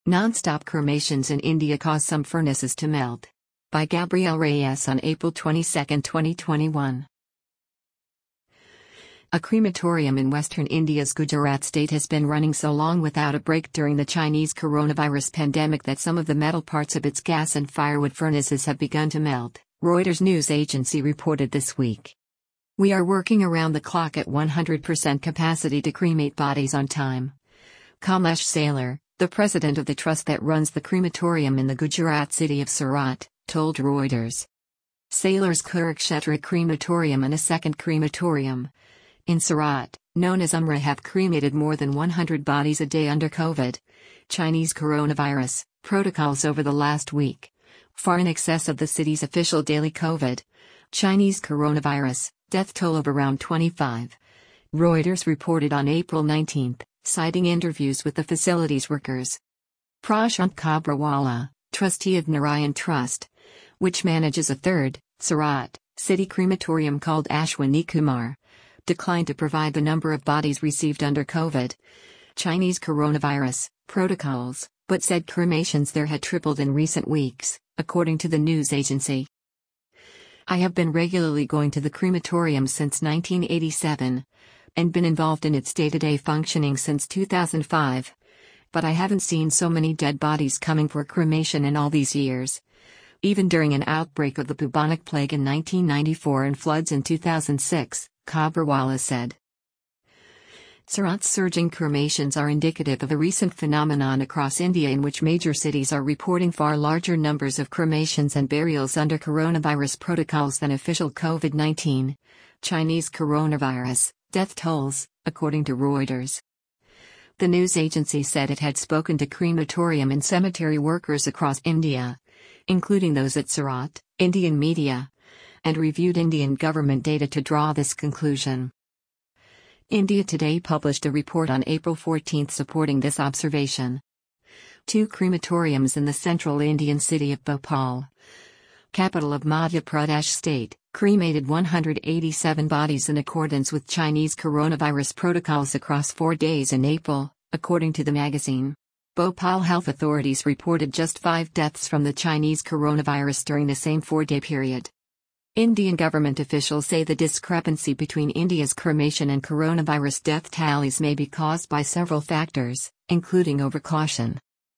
Non-stop cremations in India cause some furnaces to melt. By Gabrielle Reyes on April 22, 2021. A crematorium in western India's Gujarat state has been running so long without a break during the Chinese coronavirus pandemic that some of the metal parts of its gas and firewood furnaces have begun to melt, Reuters news agency reported this week. "We are working around the clock at 100% capacity to cremate bodies on time," Kamesh Sailor, the president of the trust that runs the crematorium in the Gujarat city of Surat, told Reuters. Sailor's Kurukshetra crematorium and a second crematorium in Surat, known as Umra, have cremated more than 100 bodies a day under COVID Chinese coronavirus protocols over the last week, far in excess of the city's official daily COVID Chinese coronavirus death toll of around 25. Reuters reported on April 19, citing interviews with the facility's workers. Prashant Kabrawala, trustee of Narayan Trust, which manages a third, Surat, city crematorium called Ashwini Kumar, declined to provide the number of bodies received under COVID Chinese coronavirus protocols, but said cremations there had tripled in recent weeks, according to the news agency. "I have been regularly going to the crematorium since 1987, and been involved in its day-to-day functioning since 2005. But I haven't seen so many dead bodies coming for cremation in all these years. Even during an outbreak of the bubonic plague in 1994 and floods in 2006, Kabrawala said. Surat's surging cremations are indicative of a recent phenomenon across India in which major cities are reporting far larger numbers of cremations and burials under coronavirus protocols than official COVID-19 Chinese coronavirus death tolls, according to Reuters. The news agency said it had spoken to crematorium and cemetery workers across India, including those at Surat, Indian media, and reviewed Indian government data to draw this conclusion. India Today published a report on April 14 supporting this observation. 2 crematoriums in the central Indian city of Bhopal, capital of Madhya Pradesh state, cremated 187 bodies in accordance with Chinese coronavirus protocols across 4 days in April, according to the magazine. Bhopal health authorities reported just 5 deaths from the Chinese coronavirus during the same 4-day period. Indian government officials say the discrepancy between India's cremation and coronavirus death tallies may be caused by several factors, including overcaution.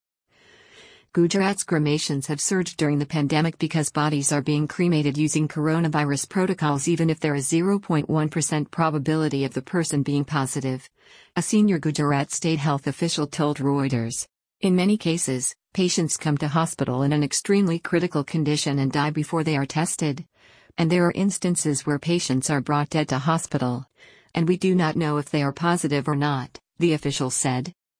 Gujarat's cremations have surged during the pandemic because bodies are being cremated using coronavirus protocols even if there is 0.1% probability of the person being positive, a senior Gujarat state health official told Reuters. In many cases, patients come to hospital in an extremely critical condition and die before they are tested. And there are instances where patients are brought dead to hospital, and we do not know if they are positive or not, the official said.